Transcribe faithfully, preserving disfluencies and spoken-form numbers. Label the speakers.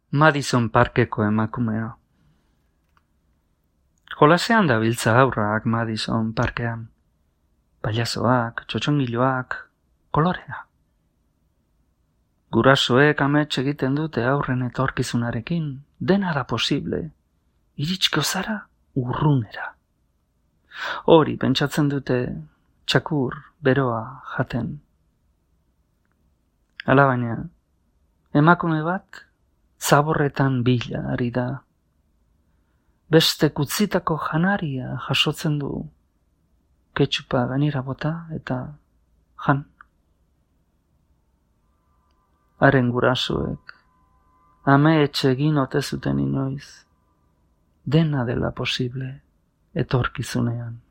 Speaker 1: Madison Parkeko emakumea. Jolasean dabiltza haurrak Madison Parkean. Pailazoak, txotxongiloak, kolorea. Gurasoek amets egiten dute aurren etorkizunarekin, dena da posible. Iritsko zara urrunera. Hori pentsatzen dute txakur beroa jaten. Alabaina, emakume bat zaborretan bila ari da. Beste kutzitako janaria jasotzen du. Ketxupa gainera bota eta jan. Haren gurasoek, ame etxegin ote zuten inoiz, dena dela posible etorkizunean.